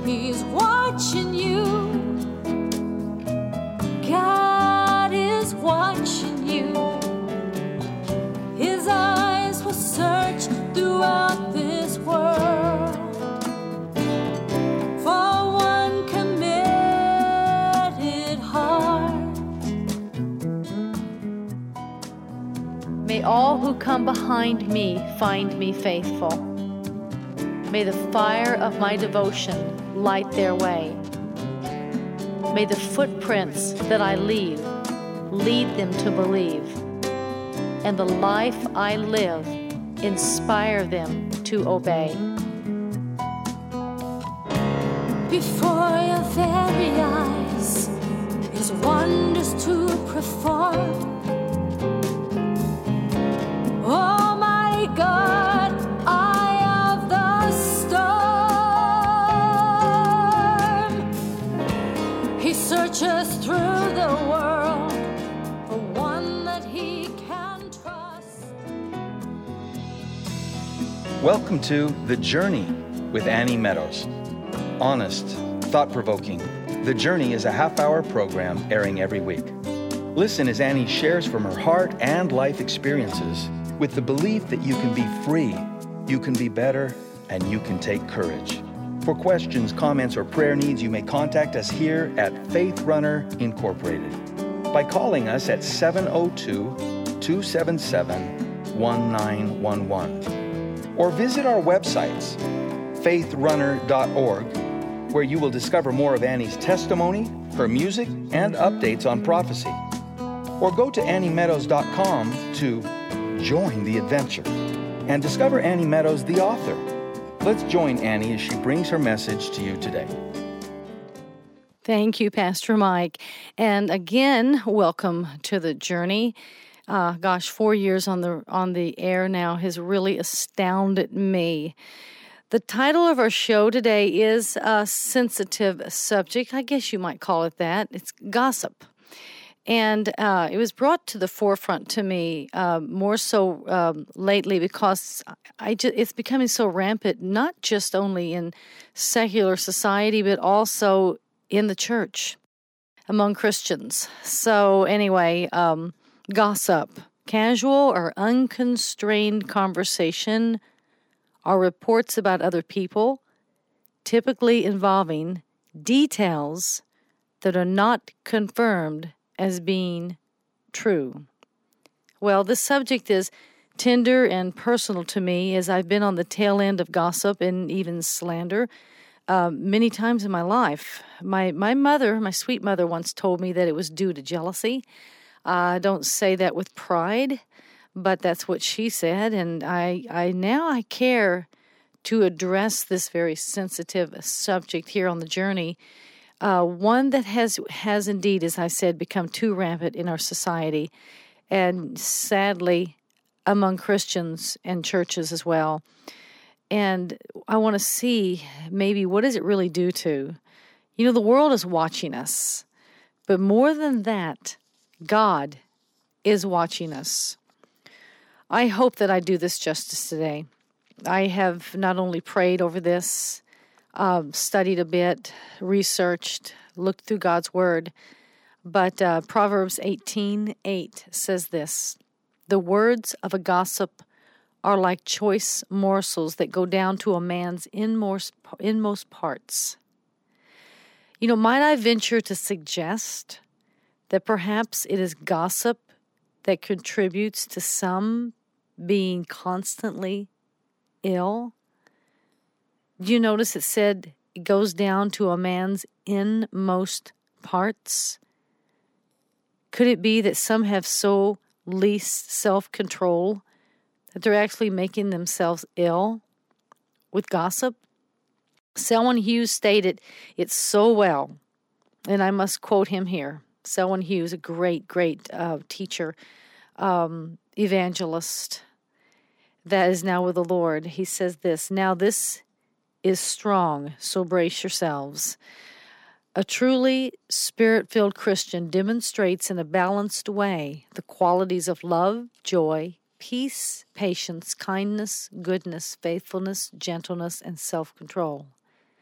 He's watching you. God is watching you. His eyes will search throughout this world for one committed heart. May all who come behind me find me faithful. May the fire of my devotion light their way. May the footprints that I leave lead them to believe, and the life I live inspire them to obey. Before your very eyes, His wonders to perform. Almighty God, eye of the storm. He searches through the world for one that He can trust. Welcome to The Journey with Annie Meadows. Honest, thought-provoking. The Journey is a half-hour program airing every week. Listen as Annie shares from her heart and life experiences with the belief that you can be free, you can be better, and you can take courage. For questions, comments, or prayer needs, you may contact us here at Faith Runner Incorporated by calling us at 702-277-1911 or visit our websites, faithrunner.org, where you will discover more of Annie's testimony, her music, and updates on prophecy. Or go to anniemeadows.com to join the adventure and discover Annie Meadows, the author. Let's join Annie as she brings her message to you today. Thank you, Pastor Mike. And again, welcome to The Journey. 4 years on the air now has really astounded me. The title of our show today is a sensitive subject. I guess you might call it that. It's gossip. And it was brought to the forefront to me more so lately because it's becoming so rampant, not just only in secular society, but also in the church, among Christians. So anyway, gossip, casual or unconstrained conversation, are reports about other people, typically involving details that are not confirmed as being true. Well, this subject is tender and personal to me as I've been on the tail end of gossip and even slander many times in my life. My mother, my sweet mother, once told me that it was due to jealousy. I don't say that with pride, but that's what she said, and I care to address this very sensitive subject here on The Journey, one that has indeed, as I said, become too rampant in our society, and sadly among Christians and churches as well. And I want to see maybe what does it really do to? You know, the world is watching us, but more than that, God is watching us. I hope that I do this justice today. I have not only prayed over this, studied a bit, researched, looked through God's Word, but Proverbs 18:8 says this: "The words of a gossip are like choice morsels that go down to a man's inmost parts." You know, might I venture to suggest that perhaps it is gossip that contributes to some being constantly ill? Do you notice it said it goes down to a man's inmost parts? Could it be that some have so least self-control that they're actually making themselves ill with gossip? Selwyn Hughes stated it so well, and I must quote him here. Selwyn Hughes, a great teacher, evangelist that is now with the Lord. He says this: "Now this is strong, so brace yourselves. A truly Spirit-filled Christian demonstrates in a balanced way the qualities of love, joy, peace, patience, kindness, goodness, faithfulness, gentleness, and self-control.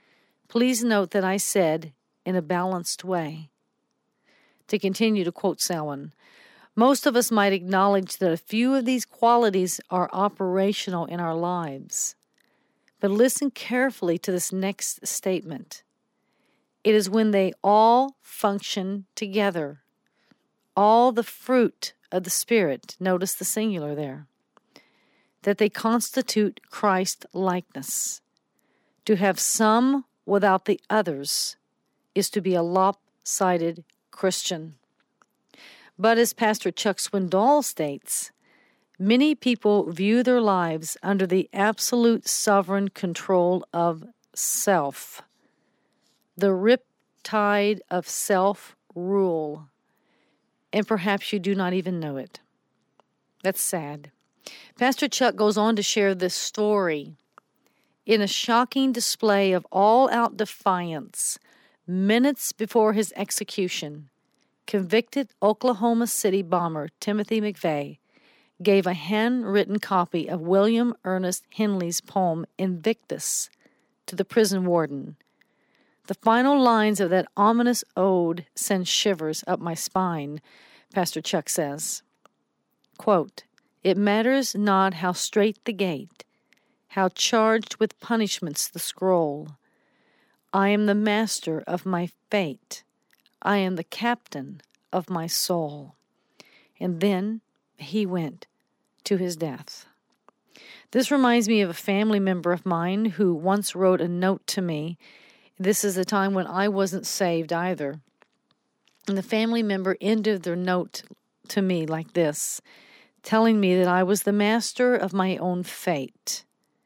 Please note that I said in a balanced way. To continue to quote Selwyn, most of us might acknowledge that a few of these qualities are operational in our lives. But listen carefully to this next statement. It is when they all function together, all the fruit of the Spirit, notice the singular there, that they constitute Christ-likeness. To have some without the others is to be a lopsided Christian. But as Pastor Chuck Swindoll states, many people view their lives under the absolute sovereign control of self, the riptide of self-rule, and perhaps you do not even know it. That's sad. Pastor Chuck goes on to share this story. In a shocking display of all-out defiance, minutes before his execution, convicted Oklahoma City bomber Timothy McVeigh gave a handwritten copy of William Ernest Henley's poem Invictus to the prison warden. The final lines of that ominous ode send shivers up my spine, Pastor Chuck says. Quote, "It matters not how strait the gate, how charged with punishments the scroll. I am the master of my fate. I am the captain of my soul." And then he went to his death. This reminds me of a family member of mine who once wrote a note to me. This is a time when I wasn't saved either. And the family member ended their note to me like this, telling me that I was the master of my own fate.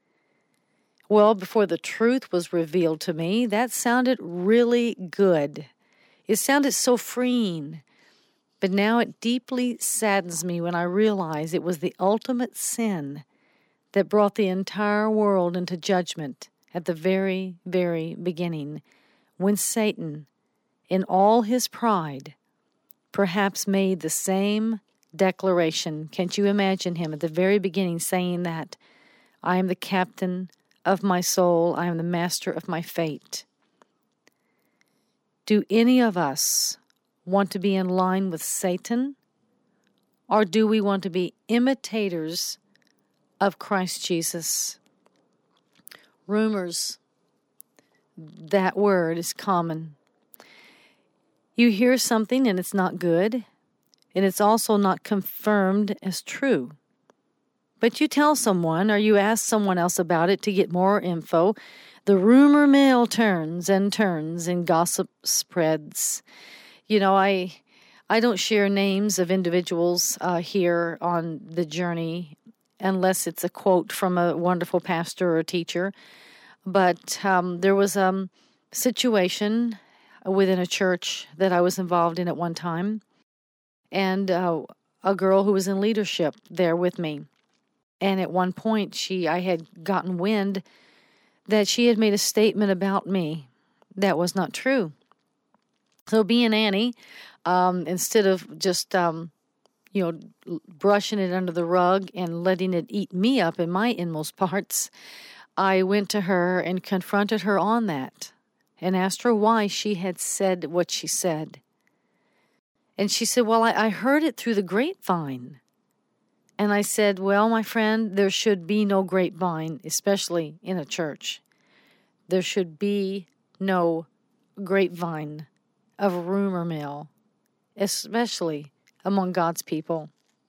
Well, before the truth was revealed to me, that sounded really good. It sounded so freeing. But now it deeply saddens me when I realize it was the ultimate sin that brought the entire world into judgment at the very, very beginning, when Satan, in all his pride, perhaps made the same declaration. Can't you imagine him at the very beginning saying that? I am the captain of my soul. I am the master of my fate. Do any of us want to be in line with Satan? Or do we want to be imitators of Christ Jesus? Rumors, that word is common. You hear something and it's not good, and it's also not confirmed as true. But you tell someone or you ask someone else about it to get more info. The rumor mill turns and gossip spreads. You know, I don't share names of individuals here on the journey unless it's a quote from a wonderful pastor or teacher. But there was a situation within a church that I was involved in at one time, and a girl who was in leadership there with me. And at one point, I had gotten wind that she had made a statement about me that was not true. So being Annie, instead of just, brushing it under the rug and letting it eat me up in my inmost parts, I went to her and confronted her on that and asked her why she had said what she said. And she said, well, I heard it through the grapevine. And I said, well, my friend, there should be no grapevine, especially in a church. There should be no grapevine of a rumor mill, especially among God's people.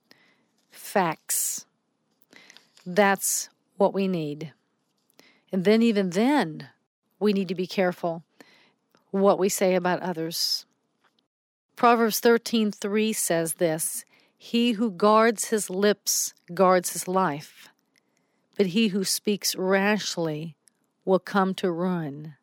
Facts. That's what we need. And then even then, we need to be careful what we say about others. Proverbs 13:3 says this, he who guards his lips guards his life, but he who speaks rashly will come to ruin.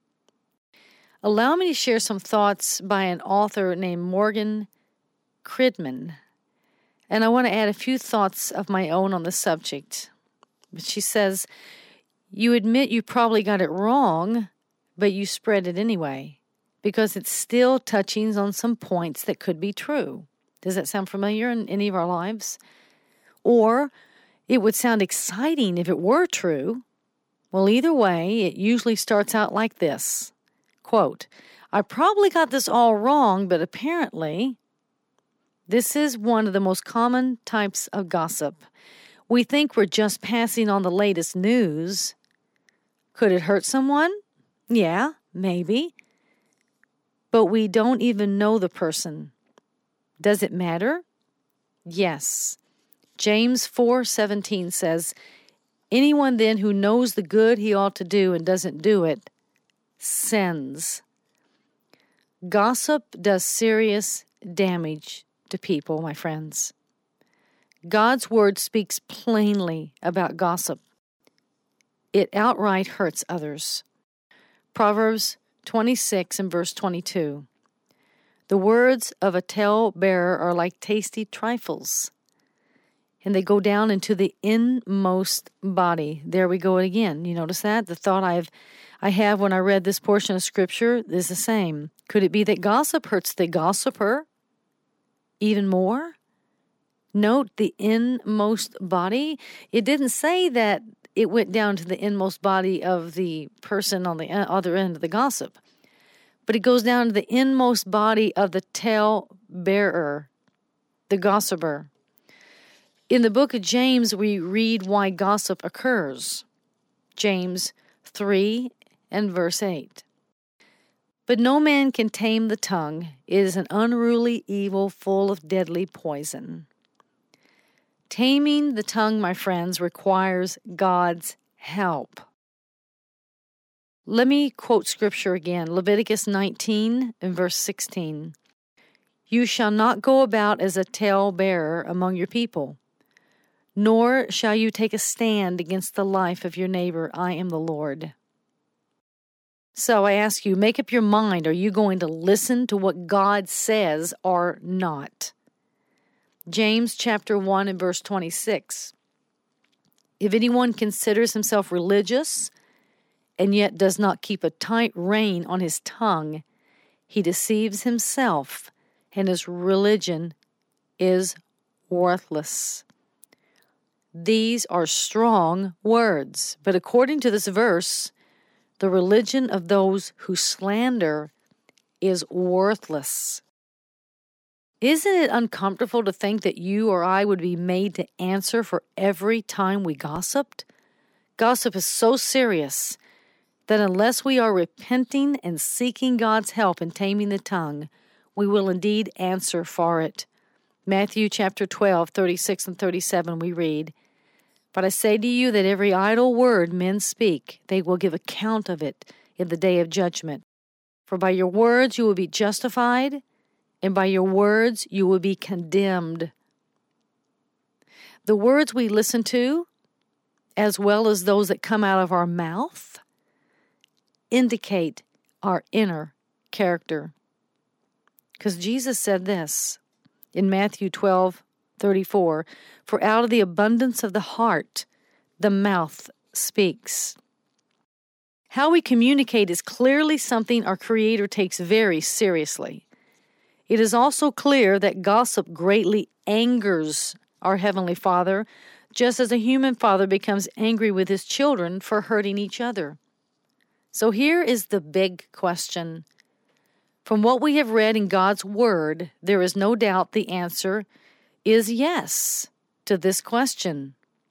Allow me to share some thoughts by an author named Morgan Cridman, and I want to add a few thoughts of my own on the subject. But she says, you admit you probably got it wrong, but you spread it anyway, because it's still touching on some points that could be true. Does that sound familiar in any of our lives? Or it would sound exciting if it were true, Well, either way, it usually starts out like this. Quote, I probably got this all wrong, but apparently, this is one of the most common types of gossip. We think we're just passing on the latest news. Could it hurt someone? Yeah, maybe. But we don't even know the person. Does it matter? Yes. James 4:17 says, anyone then who knows the good he ought to do and doesn't do it, sins. Gossip does serious damage to people, my friends. God's word speaks plainly about gossip. It outright hurts others. Proverbs 26 and verse 22. The words of a tale-bearer are like tasty trifles, and they go down into the inmost body. There we go again. You notice that? The thought I have when I read this portion of Scripture is the same. Could it be that gossip hurts the gossiper even more? Note the inmost body. It didn't say that it went down to the inmost body of the person on the other end of the gossip. But it goes down to the inmost body of the tale-bearer, the gossiper. In the book of James, we read why gossip occurs. James 3 and verse 8. But no man can tame the tongue. It is an unruly evil full of deadly poison. Taming the tongue, my friends, requires God's help. Let me quote Scripture again. Leviticus 19 and verse 16. You shall not go about as a tale-bearer among your people, nor shall you take a stand against the life of your neighbor. I am the Lord. So I ask you, make up your mind. Are you going to listen to what God says or not? James chapter 1 and verse 26. If anyone considers himself religious and yet does not keep a tight rein on his tongue, he deceives himself, and his religion is worthless. These are strong words, but according to this verse, the religion of those who slander is worthless. Isn't it uncomfortable to think that you or I would be made to answer for every time we gossiped? Gossip is so serious that unless we are repenting and seeking God's help in taming the tongue, we will indeed answer for it. Matthew chapter 12, 36 and 37, we read, But I say to you that every idle word men speak, they will give account of it in the day of judgment. For by your words you will be justified, and by your words you will be condemned. The words we listen to, as well as those that come out of our mouth, indicate our inner character. Because Jesus said this in Matthew 12:34, for out of the abundance of the heart, the mouth speaks. How we communicate is clearly something our Creator takes very seriously. It is also clear that gossip greatly angers our Heavenly Father, just as a human father becomes angry with his children for hurting each other. So here is the big question. From what we have read in God's Word, there is no doubt the answer is yes to this question.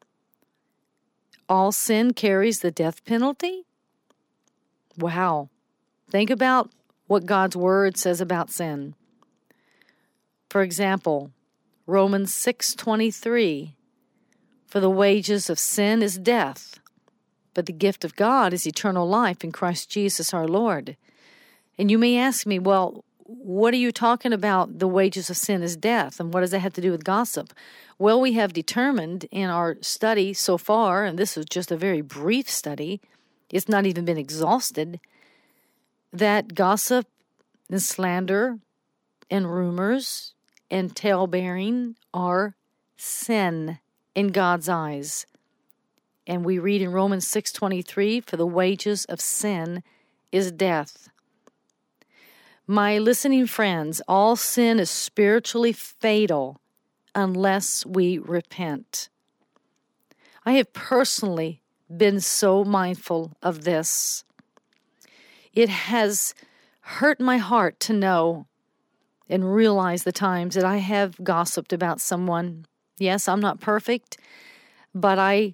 All sin carries the death penalty? Wow. Think about what God's Word says about sin. For example, Romans 6:23, for the wages of sin is death, but the gift of God is eternal life in Christ Jesus our Lord. And you may ask me, well, what are you talking about? The wages of sin is death, and what does that have to do with gossip? Well, we have determined in our study so far, and this is just a very brief study, it's not even been exhausted, that gossip and slander and rumors and tale-bearing are sin in God's eyes. And we read in Romans 6:23, for the wages of sin is death. My listening friends, all sin is spiritually fatal unless we repent. I have personally been so mindful of this. It has hurt my heart to know and realize the times that I have gossiped about someone. Yes, I'm not perfect, but I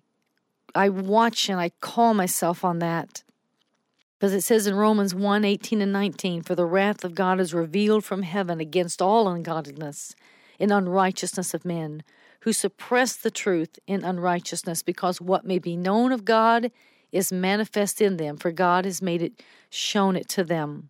watch and I call myself on that. Because it says in Romans 1:18-19, "For the wrath of God is revealed from heaven against all ungodliness and unrighteousness of men, who suppress the truth in unrighteousness, because what may be known of God is manifest in them, for God has shown it to them."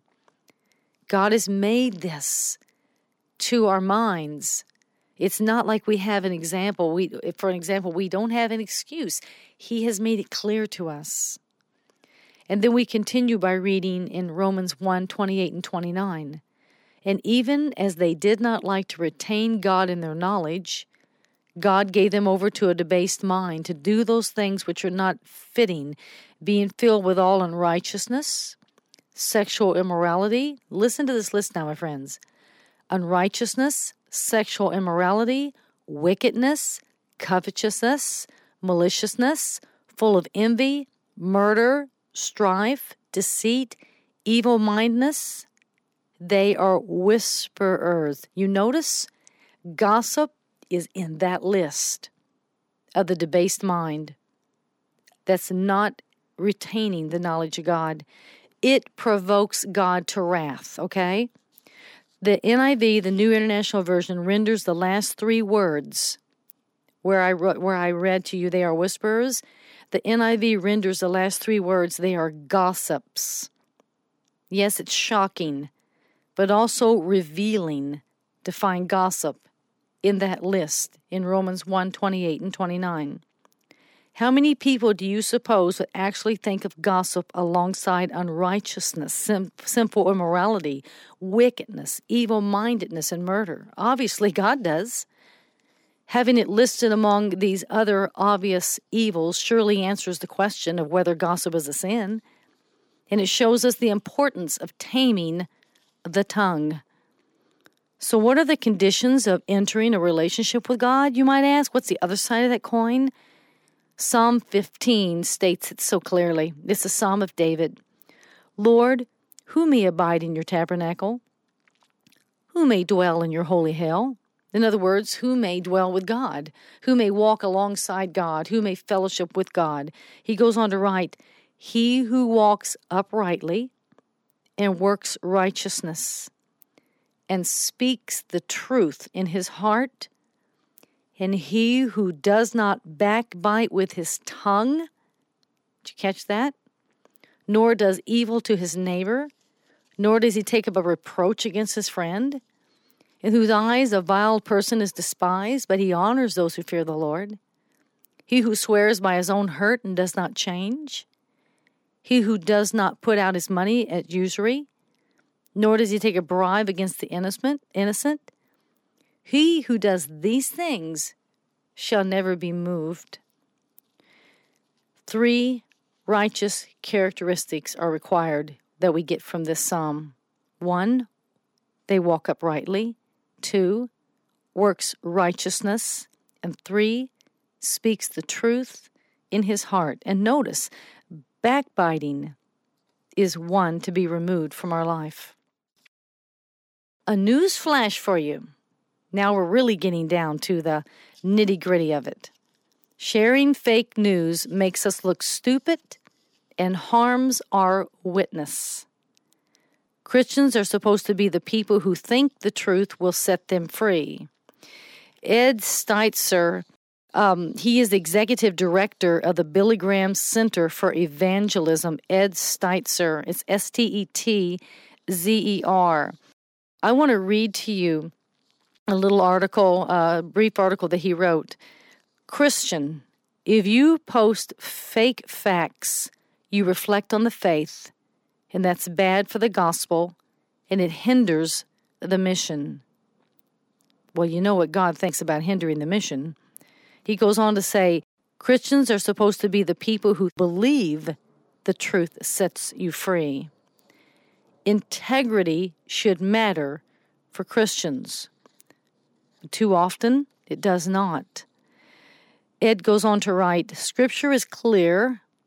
God has made this to our minds. It's not like we have an example. For an example, we don't have an excuse. He has made it clear to us. And then we continue by reading in Romans 1:28-29. "And even as they did not like to retain God in their knowledge, God gave them over to a debased mind to do those things which are not fitting, being filled with all unrighteousness, sexual immorality." Listen to this list now, my friends. Unrighteousness, sexual immorality, wickedness, covetousness, maliciousness, full of envy, murder, strife, deceit, evil-mindedness. They are whisperers. You notice gossip is in that list of the debased mind that's not retaining the knowledge of God. It provokes God to wrath, okay? The NIV, the New International Version, renders the last three words where I read to you, they are whisperers. The NIV renders the last three words, they are gossips. Yes, it's shocking, but also revealing to find gossip in that list in Romans 1:28-29. How many people do you suppose would actually think of gossip alongside unrighteousness, sinful immorality, wickedness, evil-mindedness, and murder? Obviously, God does. Having it listed among these other obvious evils surely answers the question of whether gossip is a sin, and it shows us the importance of taming the tongue. So what are the conditions of entering a relationship with God, you might ask? What's the other side of that coin? Psalm 15 states it so clearly. It's a Psalm of David. "Lord, who may abide in your tabernacle? Who may dwell in your holy hill?" In other words, who may dwell with God? Who may walk alongside God? Who may fellowship with God? He goes on to write, "He who walks uprightly and works righteousness and speaks the truth in his heart, and he who does not backbite with his tongue," did you catch that? "Nor does evil to his neighbor, nor does he take up a reproach against his friend, in whose eyes a vile person is despised, but he honors those who fear the Lord. He who swears by his own hurt and does not change. He who does not put out his money at usury, nor does he take a bribe against the innocent. He who does these things shall never be moved." 3 righteous characteristics are required that we get from this psalm. 1, they walk uprightly. 2, works righteousness. And 3, speaks the truth in his heart. And notice, backbiting is one to be removed from our life. A news flash for you. Now we're really getting down to the nitty-gritty of it. Sharing fake news makes us look stupid and harms our witness. Christians are supposed to be the people who think the truth will set them free. Ed Steitzer, he is the executive director of the Billy Graham Center for Evangelism. Ed Steitzer, it's Stetzer. I want to read to you a little article, a brief article that he wrote. "Christian, if you post fake facts, you reflect on the faith, and that's bad for the gospel, and it hinders the mission." Well, you know what God thinks about hindering the mission. He goes on to say, Christians are supposed to be the people who believe the truth sets you free. Integrity should matter for Christians. Too often, it does not. Ed goes on to write, "Scripture is clear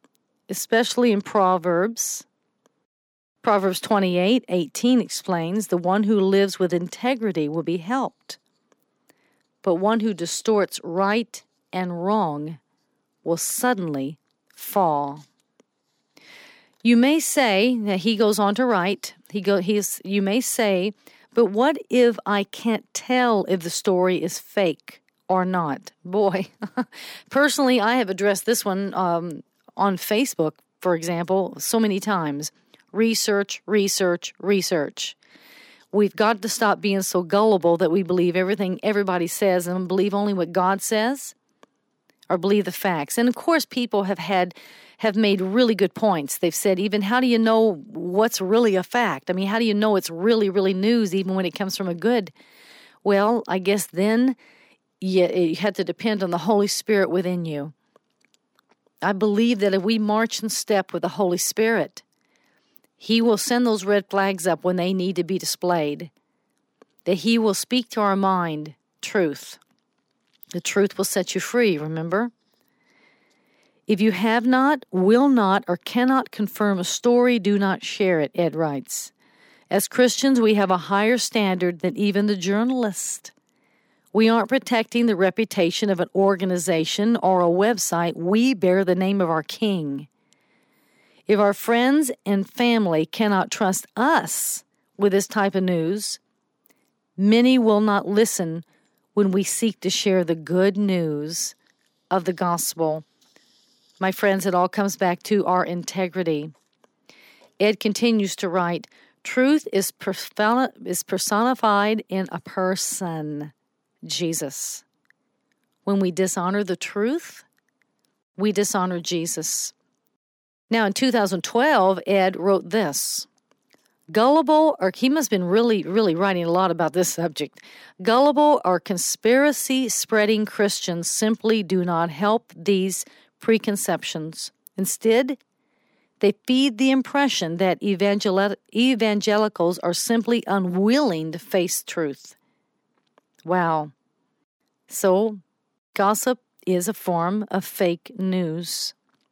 especially in Proverbs. Proverbs 28:18 explains, the one who lives with integrity will be helped, but one who distorts right and wrong will suddenly fall. You may say, that he goes on to write, you may say, but what if I can't tell if the story is fake or not? Boy, personally, I have addressed this one on Facebook, for example, so many times. Research, research, research. We've got to stop being so gullible that we believe everything everybody says and believe only what God says, or believe the facts. And of course, people have made really good points. They've said, even, how do you know what's really a fact? I mean, how do you know it's really, really news, even when it comes from a good? Well, I guess then you had to depend on the Holy Spirit within you. I believe that if we march in step with the Holy Spirit, He will send those red flags up when they need to be displayed. That He will speak to our mind truth. The truth will set you free, remember? If you have not, will not, or cannot confirm a story, do not share it, Ed writes. As Christians, we have a higher standard than even the journalist. We aren't protecting the reputation of an organization or a website. We bear the name of our King. If our friends and family cannot trust us with this type of news, many will not listen when we seek to share the good news of the gospel. My friends, it all comes back to our integrity. Ed continues to write, truth is personified in a person, Jesus. When we dishonor the truth, we dishonor Jesus. Now, in 2012, Ed wrote this. Gullible, or he must have been really, really writing a lot about this subject. Gullible or conspiracy-spreading Christians simply do not help these preconceptions. Instead, they feed the impression that evangelicals are simply unwilling to face truth. Wow. So, gossip is a form of fake news.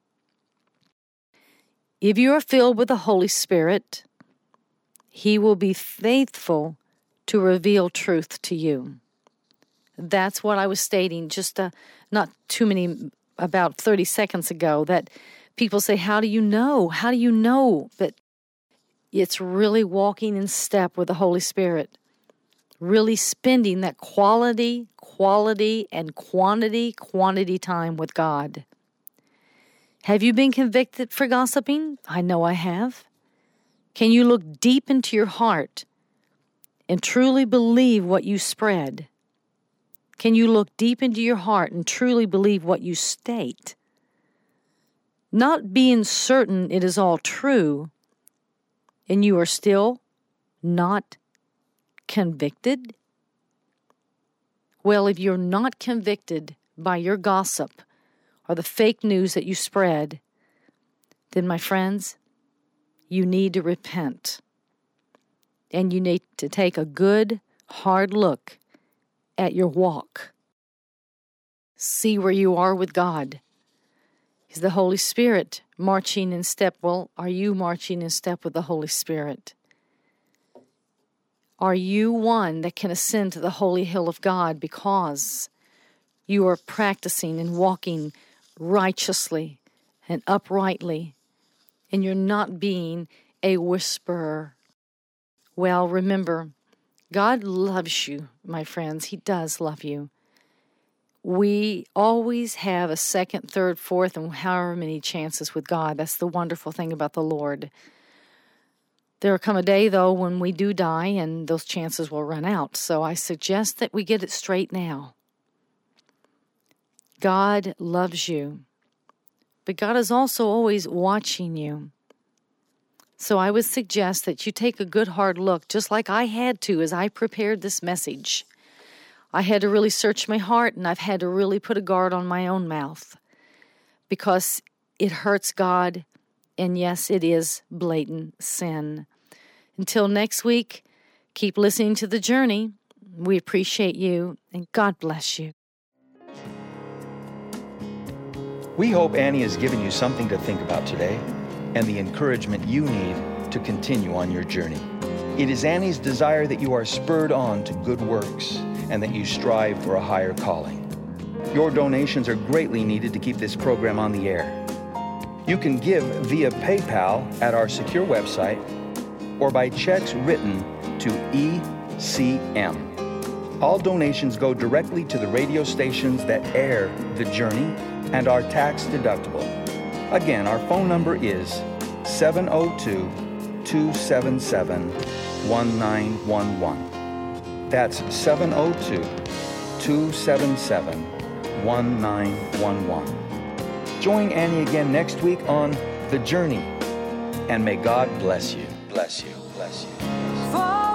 If you are filled with the Holy Spirit, He will be faithful to reveal truth to you. That's what I was stating just about 30 seconds ago, that people say, how do you know? How do you know? But it's really walking in step with the Holy Spirit, really spending that quality, and quantity time with God. Have you been convicted for gossiping? I know I have. Can you look deep into your heart and truly believe what you spread? Can you look deep into your heart and truly believe what you state? Not being certain it is all true, and you are still not convicted? Well, if you're not convicted by your gossip or the fake news that you spread, then, my friends, you need to repent. And you need to take a good, hard look at your walk. See where you are with God. Is the Holy Spirit marching in step? Well, are you marching in step with the Holy Spirit? Are you one that can ascend to the holy hill of God because you are practicing and walking righteously and uprightly, and you're not being a whisperer? Well, remember, God loves you, my friends. He does love you. We always have a second, third, fourth, and however many chances with God. That's the wonderful thing about the Lord. There will come a day, though, when we do die, and those chances will run out. So I suggest that we get it straight now. God loves you, but God is also always watching you. So I would suggest that you take a good hard look, just like I had to as I prepared this message. I had to really search my heart, and I've had to really put a guard on my own mouth because it hurts God, and yes, it is blatant sin. Until next week, keep listening to The Journey. We appreciate you, and God bless you. We hope Annie has given you something to think about today and the encouragement you need to continue on your journey. It is Annie's desire that you are spurred on to good works and that you strive for a higher calling. Your donations are greatly needed to keep this program on the air. You can give via PayPal at our secure website or by checks written to ECM. All donations go directly to the radio stations that air The Journey and are tax deductible. Again, our phone number is 702-277-1911. That's 702-277-1911. Join Annie again next week on The Journey, and may God bless you. Bless you. Bless you. For